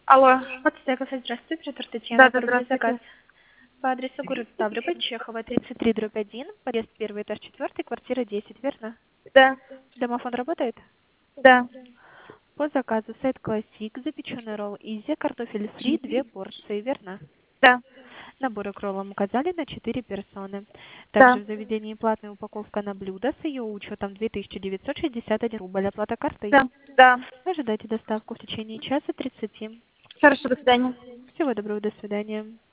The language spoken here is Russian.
Алло. Подстая кафе, здравствуйте, оператор Татьяна, Да, оформляю заказ. здравствуйте. По адресу город Ставрополь, Чехова, 33/1, подъезд 1, этаж 4, квартира 10, верно? Да, Домофон работает? да, По заказу сайт Classic, запеченный ролл Изи, картофель фри, 2 порции, верно? да, Наборы к роллам указали на 4 персоны. да, Также в заведении платная упаковка на блюдо с ее учетом 2961 рубль, оплата картой. да, да. Ожидайте доставку в течение часа 30. Хорошо, до свидания. Всего доброго, до свидания.